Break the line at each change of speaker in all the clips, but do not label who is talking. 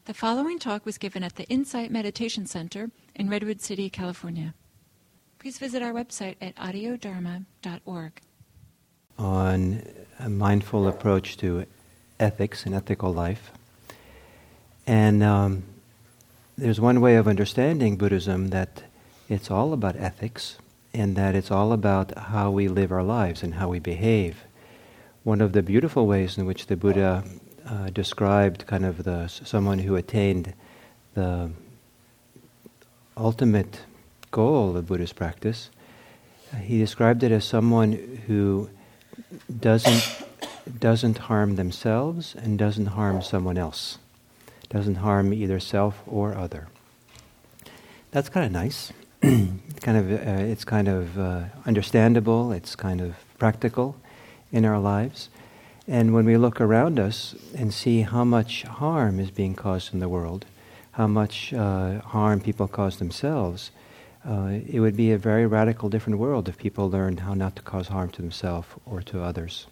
The following talk was given at the Insight Meditation Center in Redwood City, California. Please visit our website at audiodharma.org.
On a mindful approach to ethics and ethical life. And there's one way of understanding Buddhism that it's all about ethics and that it's all about how we live our lives and how we behave. One of the beautiful ways in which the Buddha described kind of someone who attained the ultimate goal of Buddhist practice, he described it as someone who doesn't harm themselves and doesn't harm someone else. Doesn't harm either self or other. That's kind of nice. It's kind of understandable. It's kind of practical in our lives. And when we look around us and see how much harm is being caused in the world, how much harm people cause themselves, it would be a very radical different world if people learned how not to cause harm to themselves or to others.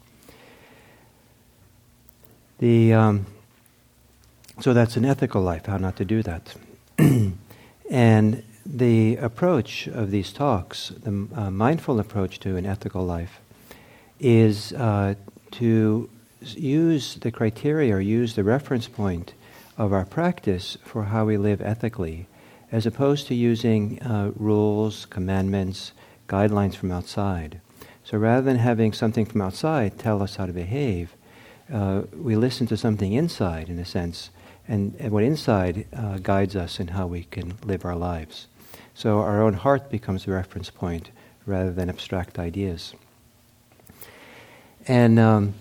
So that's an ethical life, how not to do that. And the approach of these talks, the mindful approach to an ethical life, is to use the criteria or use the reference point of our practice for how we live ethically, as opposed to using rules, commandments, guidelines from outside. So rather than having something from outside tell us how to behave, we listen to something inside, in a sense, and what inside guides us in how we can live our lives. So our own heart becomes the reference point rather than abstract ideas. And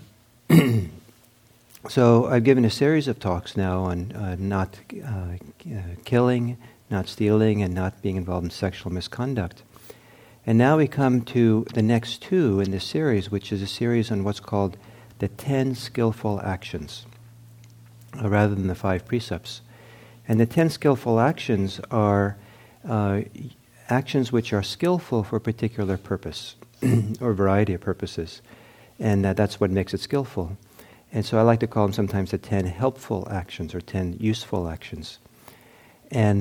so I've given a series of talks now on not killing, not stealing, and not being involved in sexual misconduct. And now we come to the next two in this series, which is a series on what's called the 10 skillful actions, rather than the 5 precepts. And the 10 skillful actions are actions which are skillful for a particular purpose, or a variety of purposes. And that's what makes it skillful. And so I like to call them sometimes the 10 helpful actions or 10 useful actions. And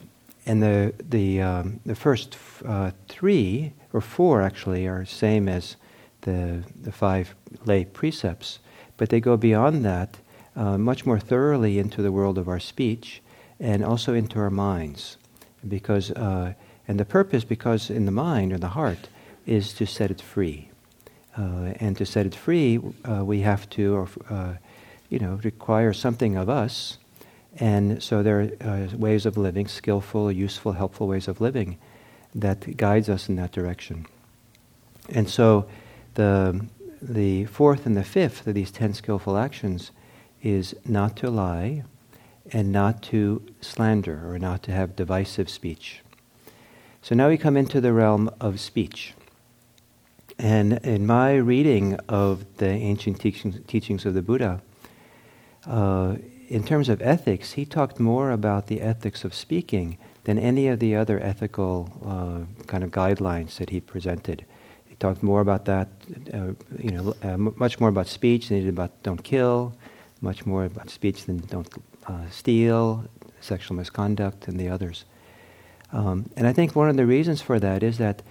the first 3 or 4 actually are same as the 5 lay precepts, but they go beyond that much more thoroughly into the world of our speech and also into our minds. Because and the purpose, because in the mind or the heart, is to set it free. And to set it free, we have to, require something of us. And so there are ways of living, skillful, useful, helpful ways of living that guides us in that direction. And so the 4th and the 5th of these 10 skillful actions is not to lie and not to slander or not to have divisive speech. So now we come into the realm of speech. And in my reading of the ancient teachings of the Buddha, in terms of ethics, he talked more about the ethics of speaking than any of the other ethical kind of guidelines that he presented. He talked more about that, much more about speech than he did about don't kill, much more about speech than don't steal, sexual misconduct, and the others. And I think one of the reasons for that is that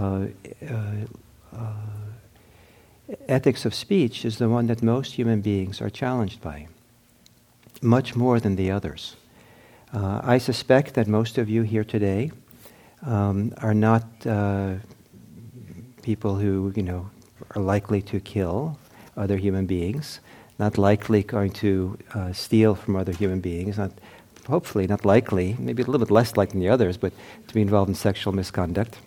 ethics of speech is the one that most human beings are challenged by, much more than the others. I suspect that most of you here today are not people who, are likely to kill other human beings, not likely going to steal from other human beings, hopefully not likely, maybe a little bit less likely than the others, but to be involved in sexual misconduct.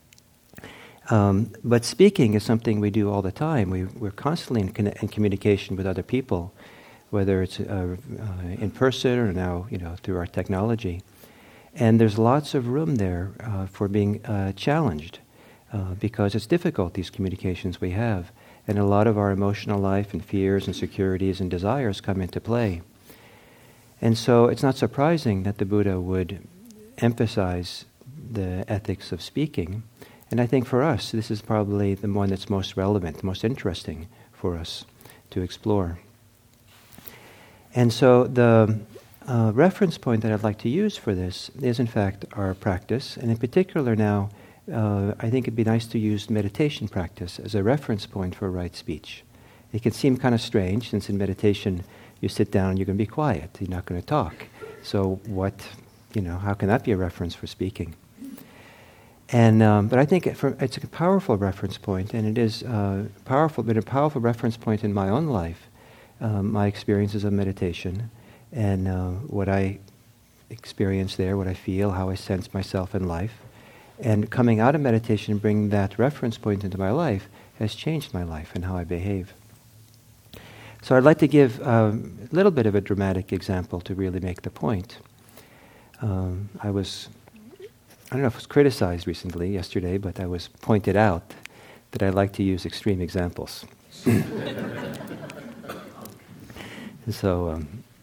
But speaking is something we do all the time. We're constantly in communication with other people, whether it's in person or now through our technology. And there's lots of room there for being challenged because it's difficult, these communications we have. And a lot of our emotional life and fears and securities and desires come into play. And so it's not surprising that the Buddha would emphasize the ethics of speaking. And I think for us, this is probably the one that's most relevant, most interesting for us to explore. And so the reference point that I'd like to use for this is, in fact, our practice. And in particular now, I think it'd be nice to use meditation practice as a reference point for right speech. It can seem kind of strange, since in meditation you sit down and you're going to be quiet. You're not going to talk. So how can that be a reference for speaking? And but I think it's a powerful reference point, and it is been a powerful reference point in my own life, my experiences of meditation, and what I experience there, what I feel, how I sense myself in life. And coming out of meditation and bringing that reference point into my life has changed my life and how I behave. So I'd like to give a little bit of a dramatic example to really make the point. I don't know if it was criticized recently, yesterday, but I was pointed out that I like to use extreme examples. So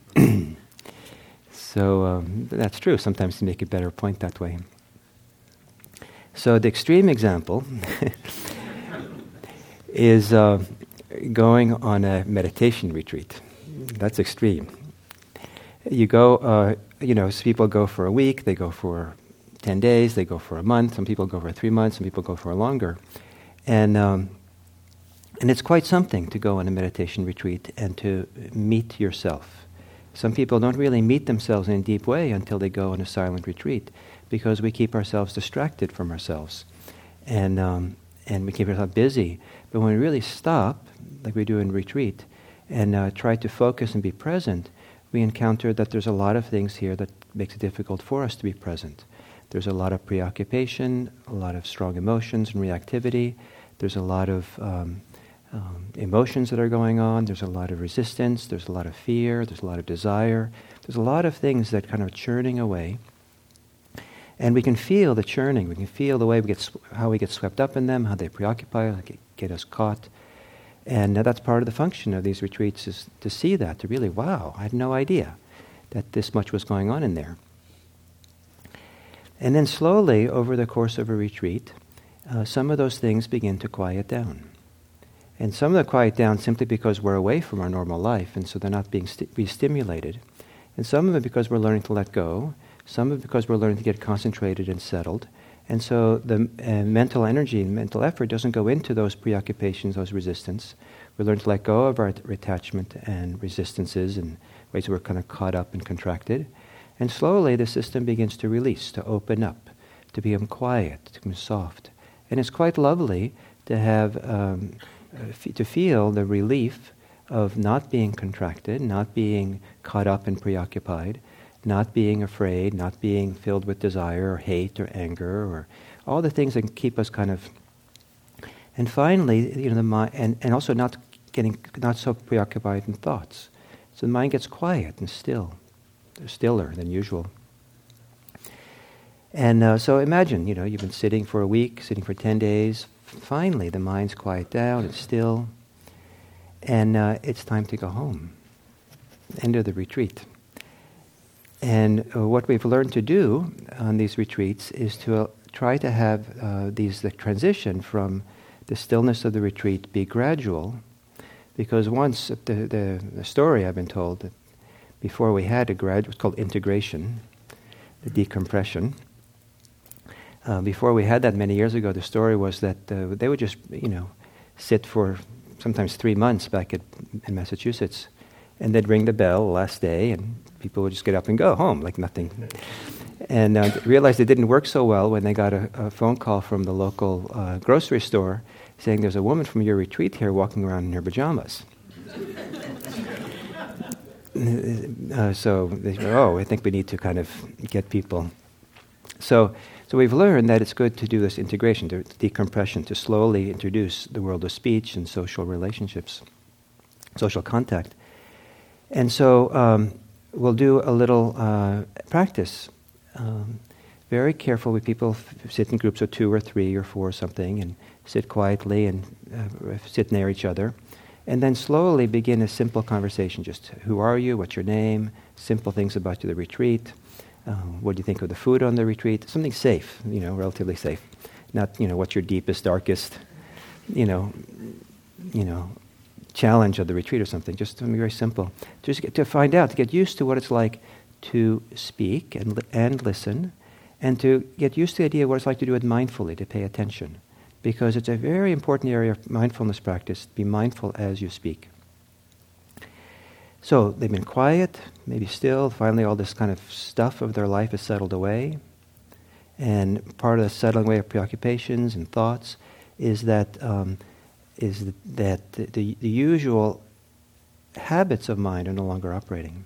that's true. Sometimes you make a better point that way. So the extreme example is going on a meditation retreat. That's extreme. You go, some people go for a week, they go for 10 days, they go for a month, some people go for 3 months, some people go for longer. And it's quite something to go on a meditation retreat and to meet yourself. Some people don't really meet themselves in a deep way until they go on a silent retreat, because we keep ourselves distracted from ourselves. And we keep ourselves busy. But when we really stop, like we do in retreat, and try to focus and be present, we encounter that there's a lot of things here that makes it difficult for us to be present. There's a lot of preoccupation, a lot of strong emotions and reactivity. There's a lot of emotions that are going on. There's a lot of resistance. There's a lot of fear. There's a lot of desire. There's a lot of things that kind of churning away. And we can feel the churning. We can feel the way how we get swept up in them, how they preoccupy, how they get us caught. And that's part of the function of these retreats, is to see that, to really, wow, I had no idea that this much was going on in there. And then slowly, over the course of a retreat, some of those things begin to quiet down. And some of them quiet down simply because we're away from our normal life, and so they're not being re-stimulated. And some of it because we're learning to let go, some of it because we're learning to get concentrated and settled. And so the mental energy and mental effort doesn't go into those preoccupations, those resistance. We learn to let go of our attachment and resistances and ways we're kind of caught up and contracted. And slowly the system begins to release, to open up, to become quiet, to become soft. And it's quite lovely to have, to feel the relief of not being contracted, not being caught up and preoccupied, not being afraid, not being filled with desire or hate or anger or all the things that can keep us kind of. And finally, the mind, and also not so preoccupied in thoughts. So the mind gets quiet and still. They're stiller than usual. And so imagine, you've been sitting for a week, sitting for 10 days. Finally, the mind's quiet down, it's still. And it's time to go home. End of the retreat. And what we've learned to do on these retreats is to try to have the transition from the stillness of the retreat be gradual. Because once, the story I've been told, that before we had it was called integration, the decompression. Before we had that many years ago, the story was that they would just, sit for sometimes 3 months back in Massachusetts, and they'd ring the bell the last day, and people would just get up and go home like nothing. And realized it didn't work so well when they got a phone call from the local grocery store saying, "There's a woman from your retreat here walking around in her pajamas." So they said, I think we need to kind of get people. So we've learned that it's good to do this integration, to decompression, to slowly introduce the world of speech and social relationships, social contact. And so we'll do a little practice. Very careful with people, sit in groups of 2 or 3 or 4 or something, and sit quietly and sit near each other. And then slowly begin a simple conversation. Just, who are you? What's your name? Simple things about the retreat. What do you think of the food on the retreat? Something safe, relatively safe. Not, what's your deepest, darkest, challenge of the retreat or something. Just something very simple. Just to find out, to get used to what it's like to speak and listen, and to get used to the idea of what it's like to do it mindfully, to pay attention. Because it's a very important area of mindfulness practice, to be mindful as you speak. So they've been quiet, maybe still, finally all this kind of stuff of their life has settled away. And part of the settling away of preoccupations and thoughts is that the usual habits of mind are no longer operating.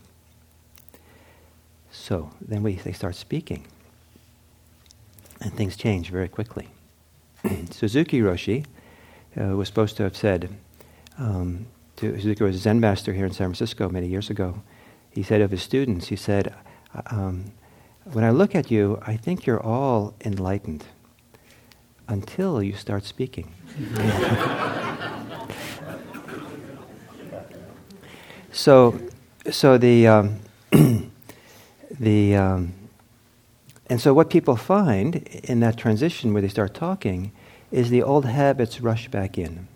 So then they start speaking. And things change very quickly. Suzuki Roshi was supposed to have said, Suzuki was a Zen master here in San Francisco many years ago. He said of his students, he said, when I look at you, I think you're all enlightened until you start speaking. And so what people find in that transition where they start talking is the old habits rush back in.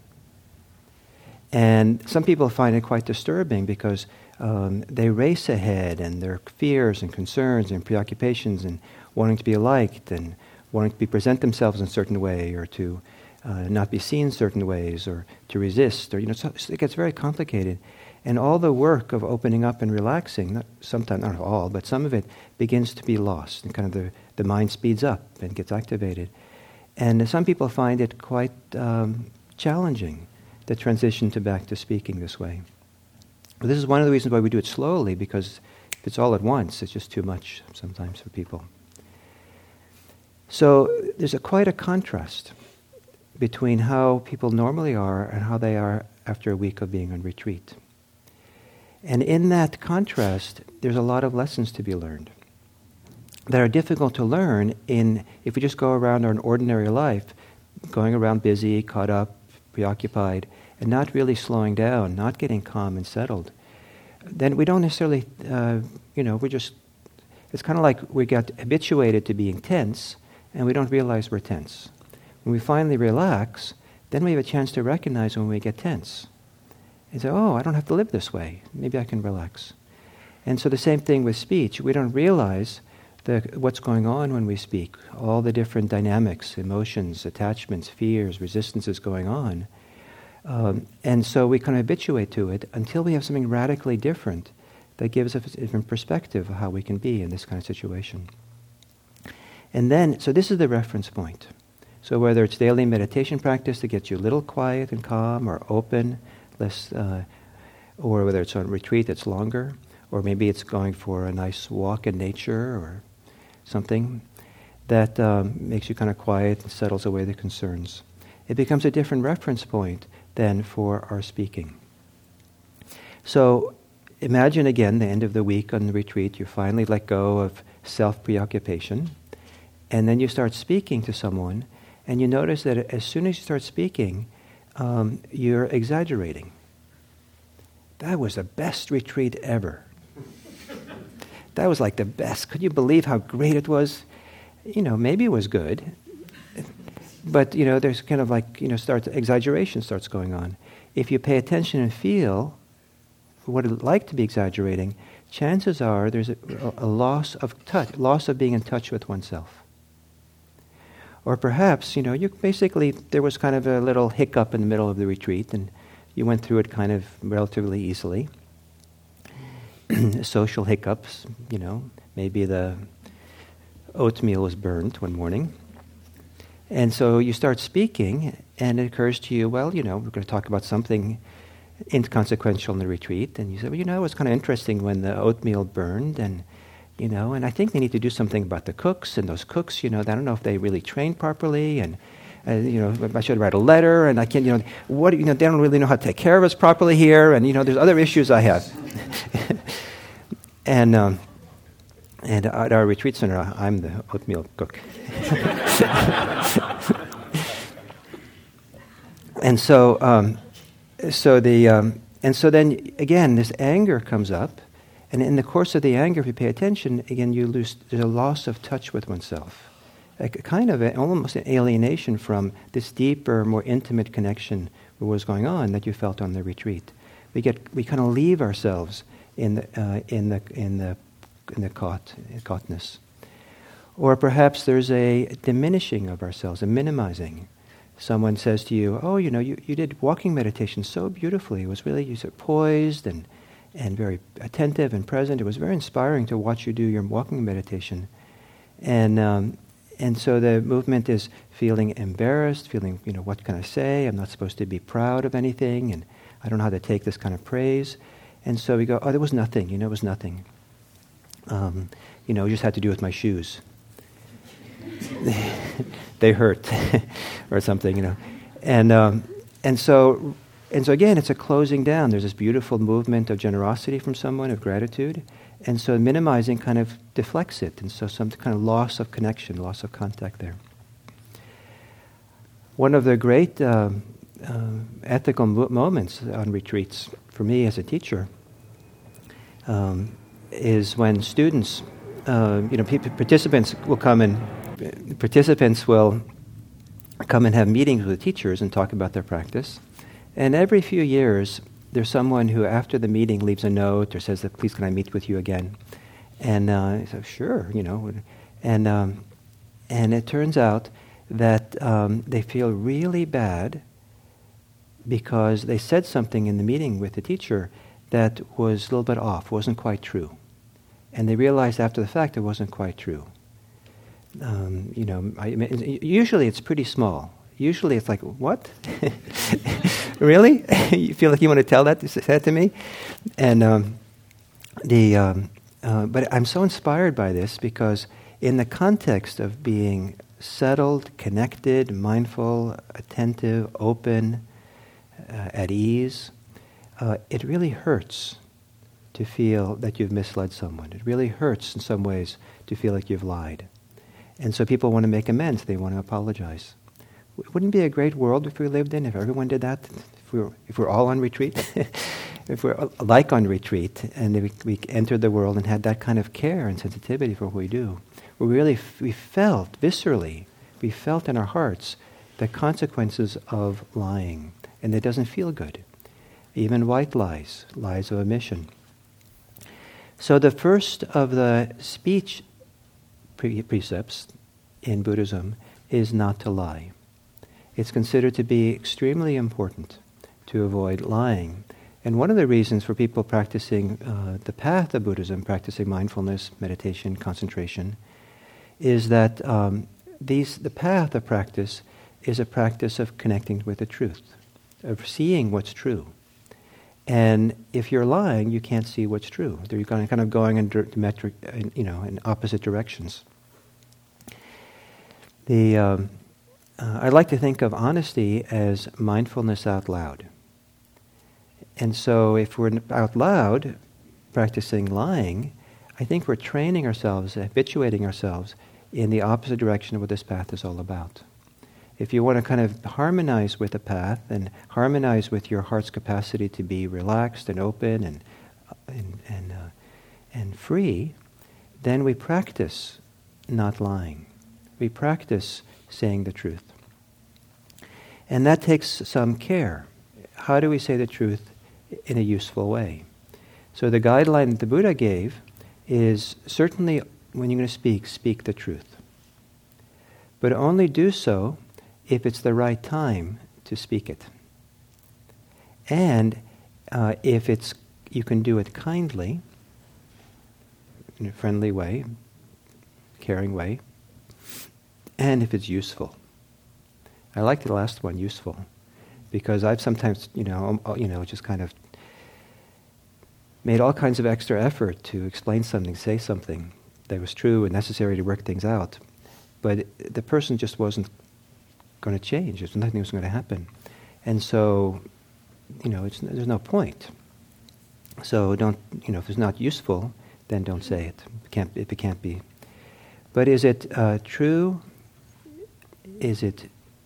And some people find it quite disturbing because they race ahead and their fears and concerns and preoccupations and wanting to be liked and wanting to present themselves in a certain way or to not be seen certain ways or to resist or so it gets very complicated. And all the work of opening up and relaxing, sometimes not all, but some of it begins to be lost. And kind of the mind speeds up and gets activated. And some people find it quite challenging, the transition back to speaking this way. But this is one of the reasons why we do it slowly, because if it's all at once, it's just too much sometimes for people. So there's quite a contrast between how people normally are and how they are after a week of being on retreat. And in that contrast, there's a lot of lessons to be learned that are difficult to learn if we just go around our ordinary life, going around busy, caught up, preoccupied, and not really slowing down, not getting calm and settled. Then we don't necessarily, it's kind of like we got habituated to being tense, and we don't realize we're tense. When we finally relax, then we have a chance to recognize when we get tense. And say, oh, I don't have to live this way. Maybe I can relax. And so the same thing with speech. We don't realize what's going on when we speak, all the different dynamics, emotions, attachments, fears, resistances going on. And so we kind of habituate to it until we have something radically different that gives us a different perspective of how we can be in this kind of situation. And then, so this is the reference point. So whether it's daily meditation practice that gets you a little quiet and calm or open, less, or whether it's on retreat that's longer, or maybe it's going for a nice walk in nature or something that makes you kind of quiet and settles away the concerns. It becomes a different reference point than for our speaking. So imagine again the end of the week on the retreat, you finally let go of self-preoccupation, and then you start speaking to someone, and you notice that as soon as you start speaking, you're exaggerating. That was the best retreat ever. That was like the best. Could you believe how great it was? Maybe it was good. But, there's kind of like, exaggeration starts going on. If you pay attention and feel what it's like to be exaggerating, chances are there's a loss of touch, loss of being in touch with oneself. Or perhaps, there was kind of a little hiccup in the middle of the retreat, and you went through it kind of relatively easily. Social hiccups, maybe the oatmeal was burned one morning. And so you start speaking, and it occurs to you, well, we're going to talk about something inconsequential in the retreat. And you say, well, it was kind of interesting when the oatmeal burned, and I think they need to do something about the cooks, and those cooks, I don't know if they really trained properly, and I should write a letter, and I can't, they don't really know how to take care of us properly here, and there's other issues I have. And at our retreat center, I'm the oatmeal cook. And so then again, this anger comes up. And in the course of the anger, if you pay attention, again, there's a loss of touch with oneself. Almost an alienation from this deeper, more intimate connection with what was going on that you felt on the retreat. We kind of leave ourselves in the caughtness. Or perhaps there's a diminishing of ourselves, a minimizing. Someone says to you, oh, you did walking meditation so beautifully. It was really, you said, poised and very attentive and present. It was very inspiring to watch you do your walking meditation. And so the movement is feeling embarrassed, feeling, what can I say? I'm not supposed to be proud of anything, and I don't know how to take this kind of praise. And so we go, oh, there was nothing, it was nothing. It just had to do with my shoes. They hurt, or something, And so again, it's a closing down. There's this beautiful movement of generosity from someone, of gratitude. And so minimizing kind of deflects it. And so some kind of loss of connection, loss of contact there. One of the great ethical moments on retreats for me as a teacher is when students, participants will come and have meetings with the teachers and talk about their practice. And every few years, there's someone who, after the meeting, leaves a note or says that, please, can I meet with you again? And I said, sure, And it turns out that they feel really bad because they said something in the meeting with the teacher that was a little bit off, wasn't quite true. And they realized after the fact it wasn't quite true. Usually it's pretty small. Usually it's like, what? Really? You feel like you want to say that to me? And but I'm so inspired by this because in the context of being settled, connected, mindful, attentive, open, at ease, it really hurts to feel that you've misled someone. It really hurts in some ways to feel like you've lied. And so people want to make amends. They want to apologize. Wouldn't it be a great world if we lived in, if everyone did that? If we're all on retreat? If we're like on retreat, and we entered the world and had that kind of care and sensitivity for what we do. We felt viscerally, we felt in our hearts the consequences of lying. And it doesn't feel good. Even white lies, lies of omission. So the first of the speech precepts in Buddhism is not to lie. It's considered to be extremely important to avoid lying. And one of the reasons for people practicing the path of Buddhism, practicing mindfulness, meditation, concentration, is that the path of practice is a practice of connecting with the truth, of seeing what's true. And if you're lying, you can't see what's true. You're kind of going in opposite directions. I like to think of honesty as mindfulness out loud. And so if we're out loud practicing lying, I think we're training ourselves, habituating ourselves in the opposite direction of what this path is all about. If you want to kind of harmonize with the path and harmonize with your heart's capacity to be relaxed and open and free, then we practice not lying. We practice saying the truth. And that takes some care. How do we say the truth in a useful way? So the guideline that the Buddha gave is certainly when you're going to speak the truth. But only do so if it's the right time to speak it. And if you can do it kindly, in a friendly way, caring way, and if it's useful. I like the last one, useful, because I've sometimes, just kind of made all kinds of extra effort to explain something, say something that was true and necessary to work things out. But the person just wasn't going to change. Nothing was going to happen. And so, there's no point. So don't, if it's not useful, then don't say it. If it can't be. But is it true? Is it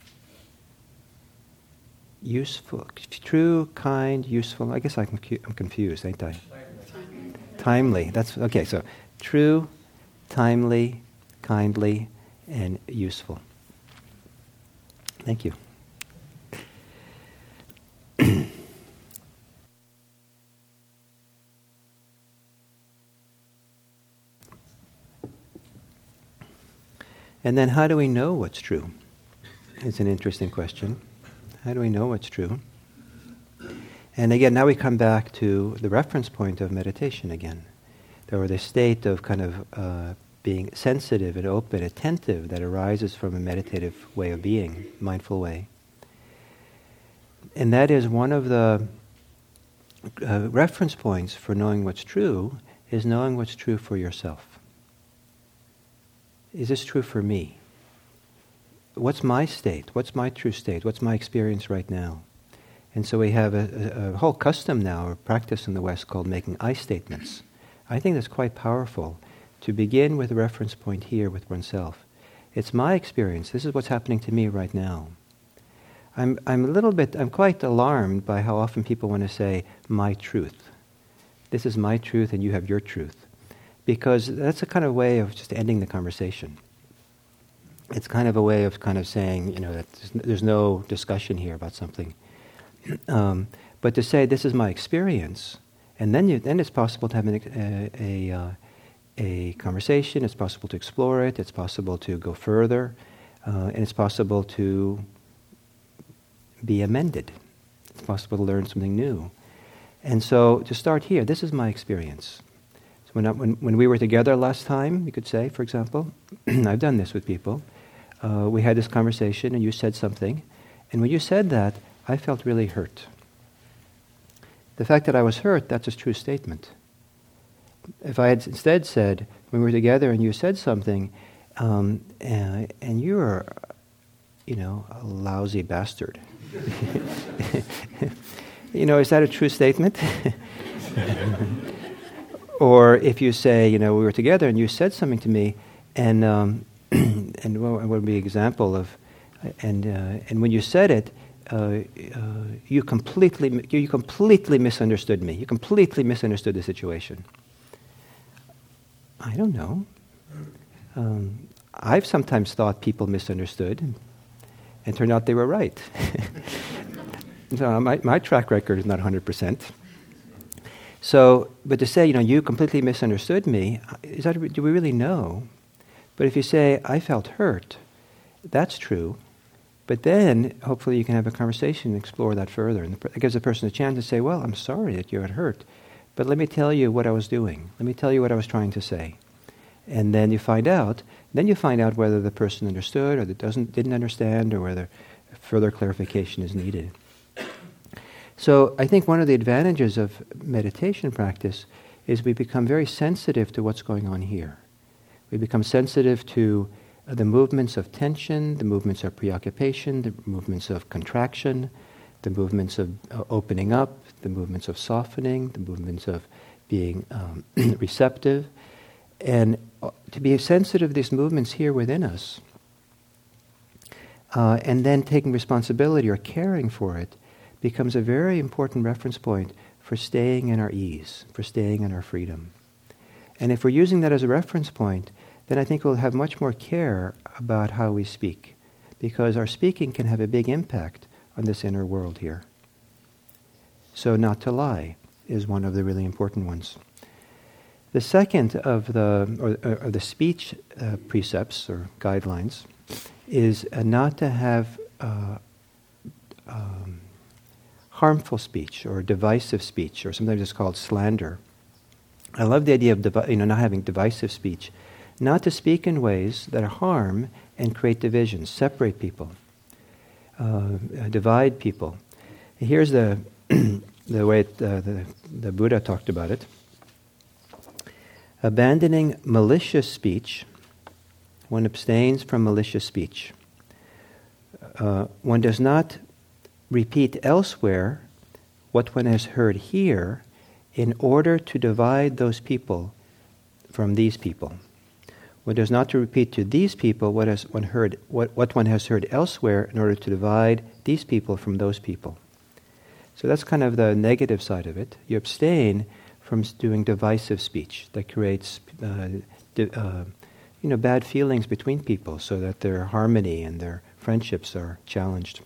useful? True, kind, useful? I guess I'm confused, ain't I? Timely. That's okay. So true, timely, kindly, and useful. Thank you. And then how do we know what's true? It's an interesting question. How do we know what's true? And again, now we come back to the reference point of meditation again, or the state of kind of being sensitive and open, attentive that arises from a meditative way of being, mindful way. And that is one of the reference points for knowing what's true, is knowing what's true for yourself. Is this true for me? What's my state? What's my true state? What's my experience right now? And so we have a whole custom now, or practice in the West, called making I statements. I think that's quite powerful, to begin with a reference point here with oneself. It's my experience. This is what's happening to me right now. I'm quite alarmed by how often people want to say, my truth. This is my truth and you have your truth. Because that's a kind of way of just ending the conversation. It's kind of a way of kind of saying, that there's no discussion here about something. But to say, this is my experience, and then it's possible to have a conversation, it's possible to explore it, it's possible to go further, and it's possible to be amended. It's possible to learn something new. And so to start here, this is my experience. So when we were together last time, you could say, for example, I've done this with people, we had this conversation and you said something, and when you said that, I felt really hurt. The fact that I was hurt, that's a true statement. If I had instead said, when we were together and you said something, and you were, a lousy bastard. Is that a true statement? Or if you say, we were together and you said something to me, and what would be an example of, and when you said it, you completely misunderstood me. You completely misunderstood the situation. I don't know. I've sometimes thought people misunderstood, and turned out they were right. So my track record is not 100%. So, but to say, you completely misunderstood me, do we really know? But if you say, I felt hurt, that's true. But then, hopefully you can have a conversation and explore that further. And it gives the person a chance to say, well, I'm sorry that you had hurt, but let me tell you what I was doing. Let me tell you what I was trying to say. And then you find out whether the person understood or didn't understand, or whether further clarification is needed. So I think one of the advantages of meditation practice is we become very sensitive to what's going on here. We become sensitive to the movements of tension, the movements of preoccupation, the movements of contraction, the movements of opening up, the movements of softening, the movements of being receptive. And to be sensitive to these movements here within us, and then taking responsibility or caring for it, becomes a very important reference point for staying in our ease, for staying in our freedom. And if we're using that as a reference point, then I think we'll have much more care about how we speak, because our speaking can have a big impact on this inner world here. So not to lie is one of the really important ones. The second of the speech precepts or guidelines is not to have harmful speech or divisive speech, or sometimes it's called slander. I love the idea of not having divisive speech. Not to speak in ways that harm and create divisions, separate people, divide people. Here's the way the Buddha talked about it. Abandoning malicious speech, one abstains from malicious speech. One does not repeat elsewhere what one has heard here in order to divide those people from these people. One does not to repeat to these people what one has heard elsewhere in order to divide these people from those people. So that's kind of the negative side of it. You abstain from doing divisive speech that creates bad feelings between people, so that their harmony and their friendships are challenged.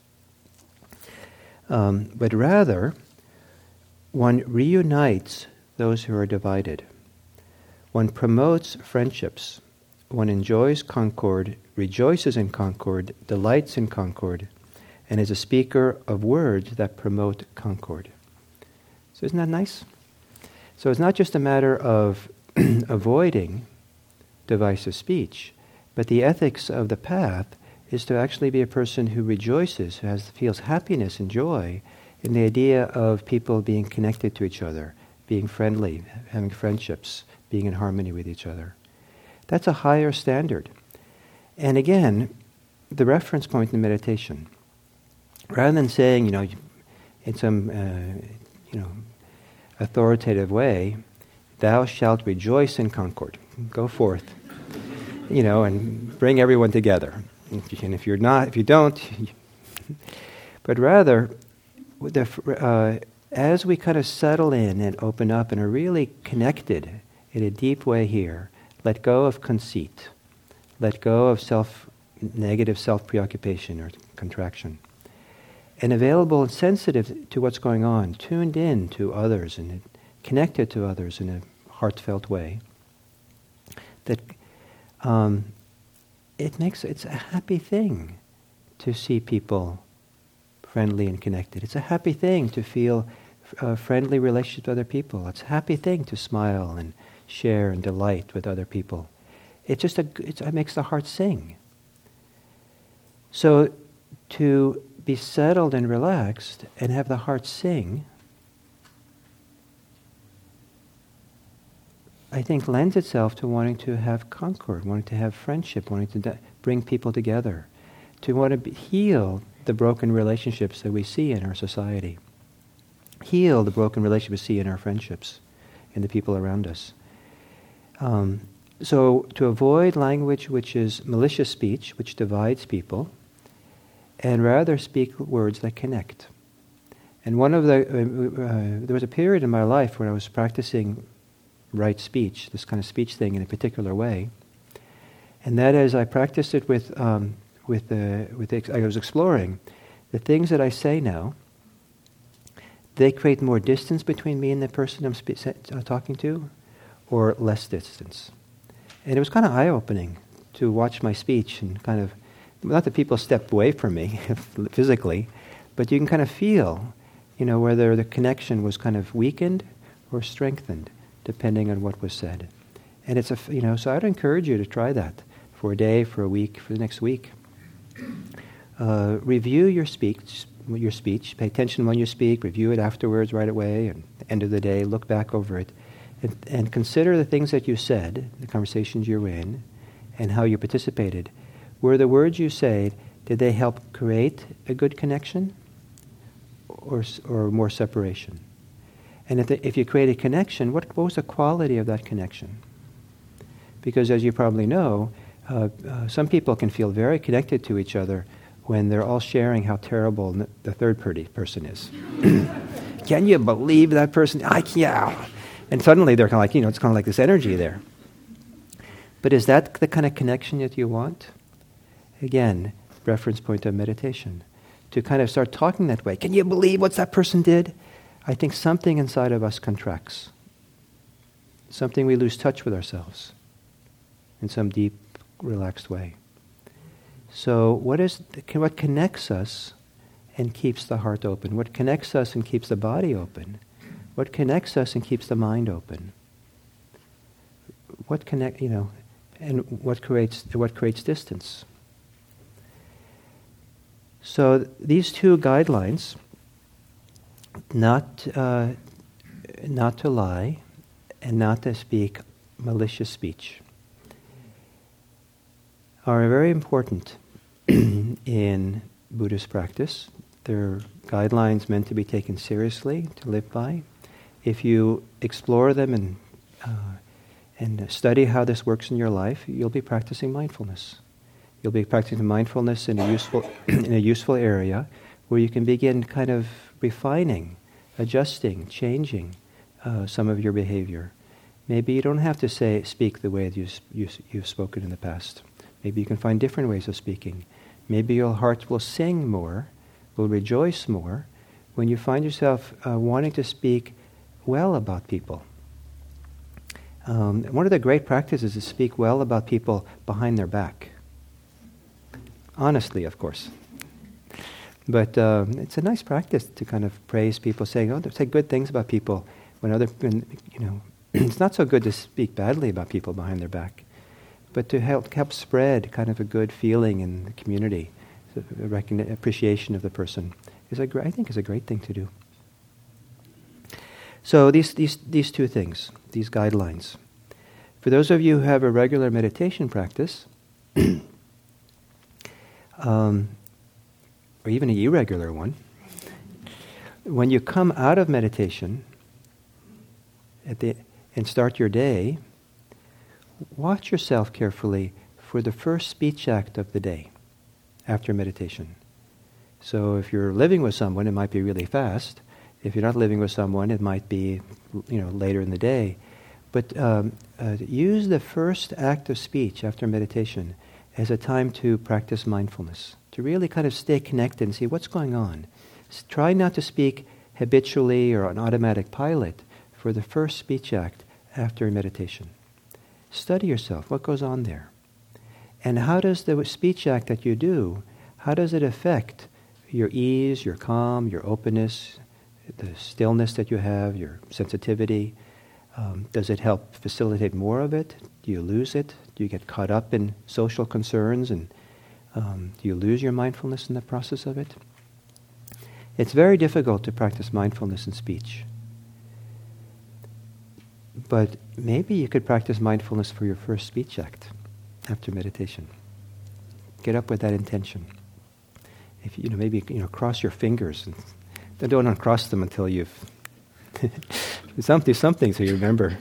But rather, one reunites those who are divided. One promotes friendships. one enjoys concord, rejoices in concord, delights in concord, and is a speaker of words that promote concord. So isn't that nice? So it's not just a matter of avoiding divisive speech, but the ethics of the path is to actually be a person who rejoices, who feels happiness and joy in the idea of people being connected to each other, being friendly, having friendships, being in harmony with each other. That's a higher standard. And again, the reference point in meditation, rather than saying, in some, authoritative way, thou shalt rejoice in concord. Go forth, and bring everyone together. And if you don't, but rather, as we kind of settle in and open up and are really connected in a deep way here, let go of conceit, let go of negative self-preoccupation or contraction, and available and sensitive to what's going on, tuned in to others and connected to others in a heartfelt way, that it's a happy thing to see people friendly and connected. It's a happy thing to feel friendly relationships with other people. It's a happy thing to smile and share and delight with other people. It makes the heart sing. So to be settled and relaxed and have the heart sing, I think lends itself to wanting to have concord, wanting to have friendship, wanting to bring people together, to want to heal the broken relationships that we see in our society, heal the broken relationships we see in our friendships, in the people around us. So to avoid language which is malicious speech, which divides people, and rather speak words that connect. And there was a period in my life when I was practicing right speech, this kind of speech thing in a particular way, and that is I practiced it I was exploring the things that I say now. They create more distance between me and the person I'm talking to, or less distance. And it was kind of eye-opening to watch my speech and kind of, not that people step away from me physically, but you can kind of feel, whether the connection was kind of weakened or strengthened, depending on what was said. And it's so I'd encourage you to try that for a day, for a week, for the next week. Review your speech, pay attention when you speak, review it afterwards right away, and at the end of the day, look back over it, and consider the things that you said, the conversations you were in, and how you participated. Were the words you said, did they help create a good connection or more separation? And if you create a connection, what was the quality of that connection? Because as you probably know, some people can feel very connected to each other when they're all sharing how terrible the third person is. Can you believe that person? Yeah. And suddenly they're kind of like, it's kind of like this energy there. But is that the kind of connection that you want? Again, reference point of meditation. To kind of start talking that way. Can you believe what that person did? I think something inside of us contracts. Something we lose touch with ourselves in some deep, relaxed way. So what connects us and keeps the heart open? What connects us and keeps the body open? What connects us and keeps the mind open? And what creates distance? So these two guidelines, not to lie and not to speak malicious speech, are very important in Buddhist practice. They're guidelines meant to be taken seriously, to live by. If you explore them and study how this works in your life, you'll be practicing mindfulness. You'll be practicing mindfulness in a useful area where you can begin kind of refining, adjusting, changing some of your behavior. Maybe you don't have to speak the way you've spoken in the past. Maybe you can find different ways of speaking. Maybe your heart will sing more, will rejoice more, when you find yourself wanting to speak well about people. One of the great practices is to speak well about people behind their back. Honestly, of course. But it's a nice practice to kind of praise people, say good things about people when it's not so good to speak badly about people behind their back, but to help spread kind of a good feeling in the community, appreciation of the person I think is a great thing to do. So these two things, these guidelines. For those of you who have a regular meditation practice, or even an irregular one, when you come out of meditation and start your day, watch yourself carefully for the first speech act of the day after meditation. So if you're living with someone, it might be really fast. If you're not living with someone, it might be later in the day. But use the first act of speech after meditation as a time to practice mindfulness, to really kind of stay connected and see what's going on. Try not to speak habitually or on automatic pilot for the first speech act after meditation. Study yourself, what goes on there? And how does the speech act that you do, how does it affect your ease, your calm, your openness, the stillness that you have, your sensitivity? Does it help facilitate more of it? Do you lose it? Do you get caught up in social concerns and do you lose your mindfulness in the process of it? It's very difficult to practice mindfulness in speech. But maybe you could practice mindfulness for your first speech act after meditation. Get up with that intention. If maybe cross your fingers and don't uncross them until you've do something so you remember.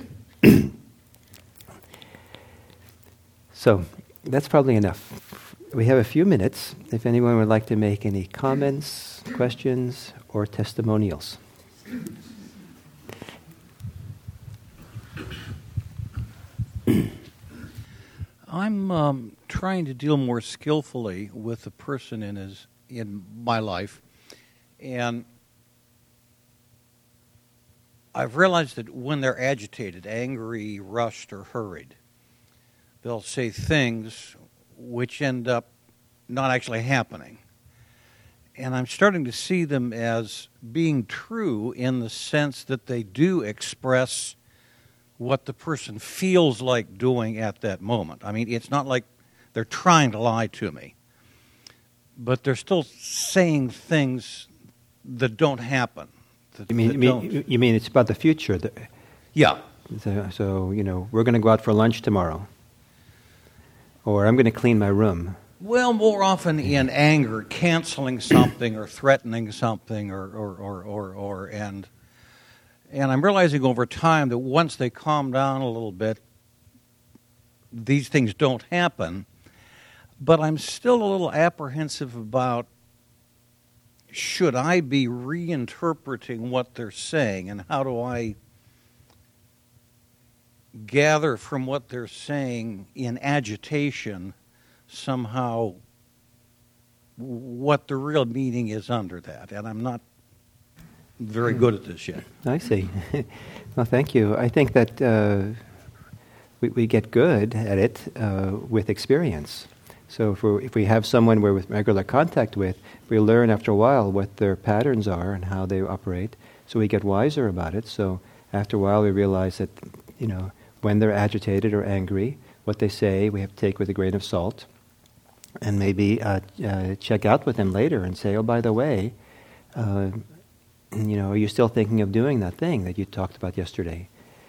So that's probably enough. We have a few minutes if anyone would like to make any comments, questions, or testimonials.
I'm trying to deal more skillfully with a person in my life, and I've realized that when they're agitated, angry, rushed, or hurried, they'll say things which end up not actually happening. And I'm starting to see them as being true in the sense that they do express what the person feels like doing at that moment. I mean, it's not like they're trying to lie to me, but they're still saying things that don't happen.
You mean it's about the future?
Yeah.
So, we're going to go out for lunch tomorrow. Or I'm going to clean my room.
Well, more often in anger, canceling something or threatening something and I'm realizing over time that once they calm down a little bit, these things don't happen. But I'm still a little apprehensive about, should I be reinterpreting what they're saying, and how do I gather from what they're saying in agitation somehow what the real meaning is under that? And I'm not very good at this yet.
I see. Well, thank you. I think that we get good at it with experience. So if we have someone we're with regular contact with, we learn after a while what their patterns are and how they operate. So we get wiser about it. So after a while we realize that, when they're agitated or angry, what they say we have to take with a grain of salt. And maybe check out with them later and say, oh, by the way, are you still thinking of doing that thing that you talked about yesterday?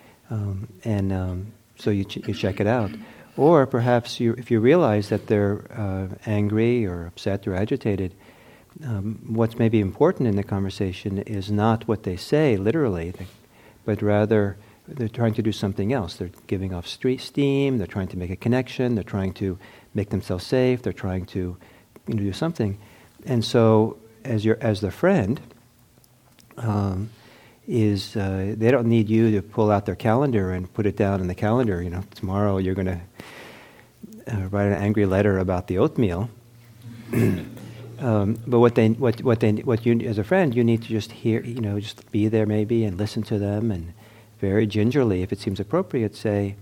So you check it out. Or perhaps if you realize that they're angry or upset or agitated, what's maybe important in the conversation is not what they say literally, but rather they're trying to do something else. They're giving off steam, they're trying to make a connection, they're trying to make themselves safe, they're trying to do something. And so as the friend, they don't need you to pull out their calendar and put it down in the calendar. Tomorrow you're going to write an angry letter about the oatmeal. But what you as a friend, you need to just hear, just be there maybe and listen to them and very gingerly, if it seems appropriate, say,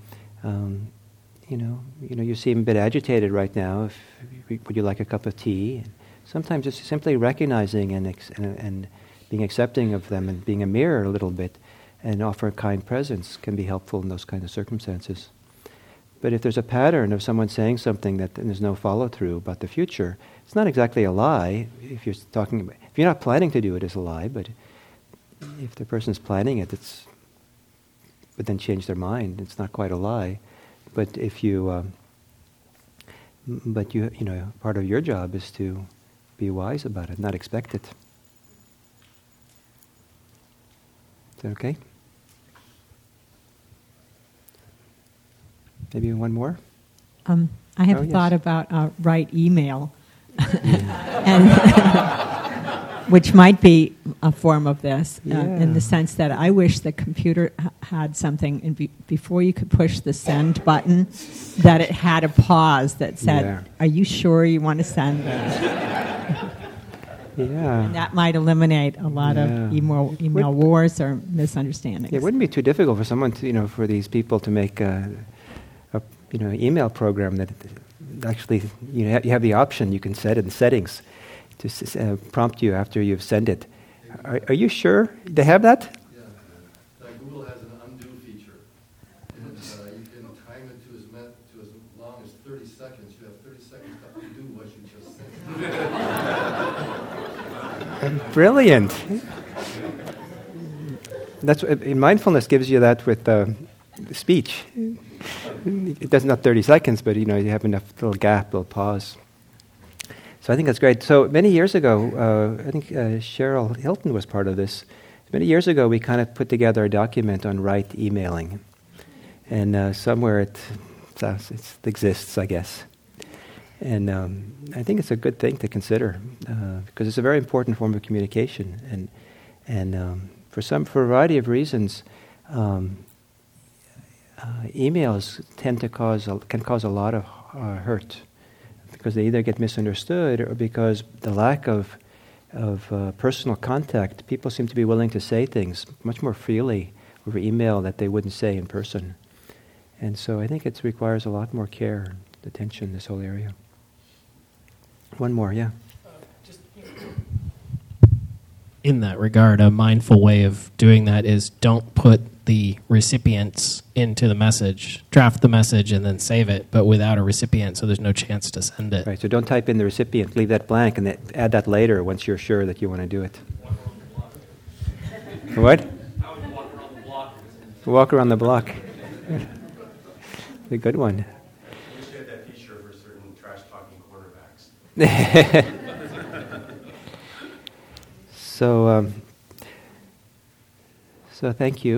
you seem a bit agitated right now. Would you like a cup of tea? And sometimes just simply recognizing and being accepting of them and being a mirror a little bit and offer a kind presence can be helpful in those kind of circumstances. But if there's a pattern of someone saying something that there's no follow-through about the future, it's not exactly a lie. If you're not planning to do it, it's a lie. But if the person's planning it, but then change their mind, it's not quite a lie. But if part of your job is to be wise about it, not expect it. Is that okay? Maybe one more?
I have
yes.
thought about right email, and which might be a form of this, in the sense that I wish the computer had something, and before you could push the send button, that it had a pause that said, "Are you sure you want to send this?" And that might eliminate a lot of email wars or misunderstandings.
It wouldn't be too difficult for someone to, for these people to make a email program that actually, you have the option, you can set it in settings to prompt you after you've sent it. Are you sure they have that?
Yeah. Google has an undo feature. And you can time it to as long as 30 seconds. You have 30 seconds to undo what you just said.
Brilliant. That's in mindfulness gives you that with speech. It does not 30 seconds, but you have enough little gap, little pause. So I think that's great. So many years ago, I think Cheryl Hilton was part of this. Many years ago, we kind of put together a document on right emailing, and somewhere it exists, I guess. And I think it's a good thing to consider because it's a very important form of communication, and for a variety of reasons. Emails can cause a lot of hurt because they either get misunderstood or because the lack of personal contact, people seem to be willing to say things much more freely over email that they wouldn't say in person. And so I think it requires a lot more care and attention in this whole area. One more, yeah.
In that regard, a mindful way of doing that is don't put the recipients into the message. Draft the message and then save it, but without a recipient, so there's no chance to send it.
Right, so don't type in the recipient, leave that blank, and add that later once you're sure that you want to do it. What?
I would walk around the block.
Walk around the block. A good one.
We should have that feature for certain trash-talking quarterbacks.
So thank you.